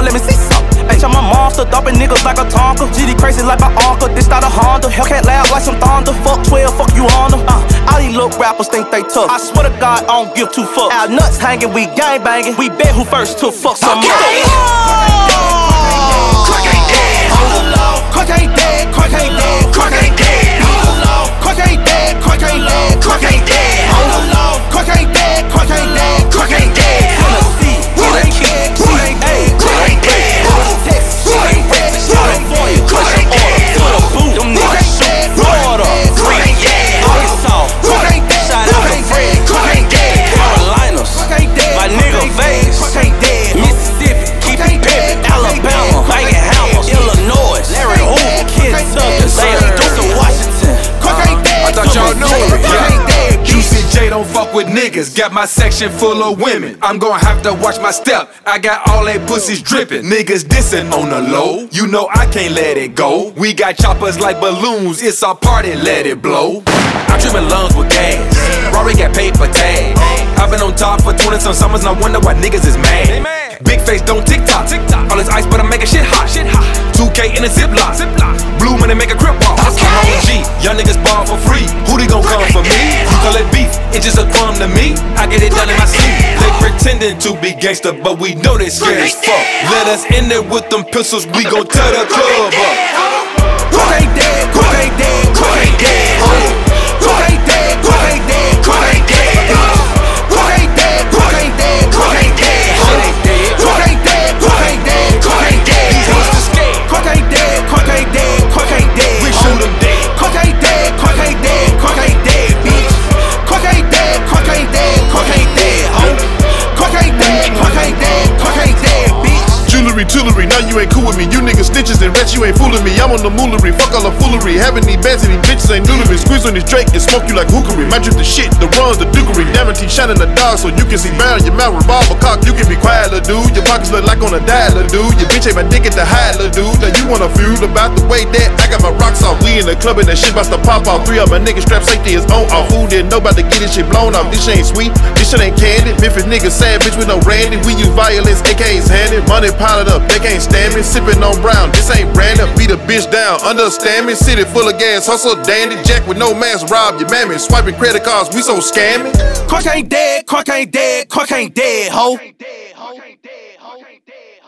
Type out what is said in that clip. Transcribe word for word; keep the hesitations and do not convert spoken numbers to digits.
let me see some. H, I'm a monster, dumping niggas like a Tonka. G D crazy like my uncle, this not a Honda. Hellcat loud like some thunder. Fuck twelve, fuck you Honda. Uh, all these little rappers think they tough. I swear to God, I don't give two fucks. Our nuts hanging, we gang banging. We bet who first to fuck some more. Okay. Crook ain't dead. Hold the law. Crook ain't dead. Crook ain't dead. Crook ain't dead. Hold the law. Crook ain't dead. Crook ain't dead. Crook ain't dead. Hold the law. Crook ain't dead. Crook ain't dead. Crook ain't dead. Tennessee. Crook ain't dead. Crook ain't dead. Crook ain't dead. Texas. Crook ain't dead. California. Crook ain't dead. Them niggas shoot Florida. Crook ain't dead. Arkansas. Crook ain't dead. Shout out to Fred. Crook ain't dead. Carolinas. My nigga Vegas. Mississippi. Keep it pimpin'. Alabama. Bangin' Hammers. Illinois. Larry Hoover. Kentucky. Saint Louis. Washington. I thought y'all knew it. Yeah. Juicy J don't fuck with niggas. Got my section full of women. I'm gonna have to watch my step. I got all they pussies drippin'. Niggas dissing on the low. You know I can't let it go. We got choppers like balloons. It's our party, let it blow. I'm trippin' lungs with gas. Rory got paper tag. I've been on top for twenty some summers, and I wonder why niggas is mad. Big face don't tick tock. All this ice, but I'm making shit hot. two K in a ziplock. Blue money make a crip walk. I'm on G. Young niggas ball for free. Who they gon' come for me? You call it beef, it's just a crumb to me. I get it done in my sleep. They pretending to be gangster, but we know they scared as fuck. Let us in there with them pistols, we gon' tear the club up. Crook ain't dead, Crook ain't dead, Crook ain't dead. Crook ain't dead, Crook ain't dead, Crook ain't dead. Crook ain't dead, Crook ain't dead, Crook ain't dead. Crook ain't dead, Crook ain't dead, Crook ain't dead. Crook ain't dead, Crook ain't dead, Crook ain't dead. We shoot 'em dead. Crook ain't dead, Crook ain't dead, Crook ain't dead, bitch. Crook ain't dead, Crook ain't dead, Crook ain't dead, ho. Crook ain't dead, Crook ain't dead, Crook ain't dead, bitch. Jewelry, jewelry, now you ain't cool with me. You niggas stitches and rats, you ain't fooling me. I'm on the moolery, fuck all the foolery. Having these bands and these bitches ain't new to me. Squeeze on this Drake and smoke you like hookery. My drip the shit, the runs, the dukery. Guarantee shining the dog so you can see barrel. Your mouth revolver cock, you can be quiet, lil' dude. Your pockets look like on a dial, lil' dude. Your bitch ain't my dick at the high, lil' dude. Now you wanna feud about the way that I got my rocks off. We in the club and that shit about to pop off. Three of my niggas strap safety is on off. Who didn't know about to get this shit blown off? This shit ain't sweet, this shit ain't candy. Memphis niggas sad bitch with no Randy. We use violence, A Ks handed. Money piled up, they can't stand me. Sippin' on brown, this ain't Brandon. Beat a bitch down, understand me. City full of gas, hustle dandy. Jack with no mask, rob your mammy. Swiping credit cards, we so scammy. Crook ain't dead, Crook ain't dead, Crook ain't dead, ho.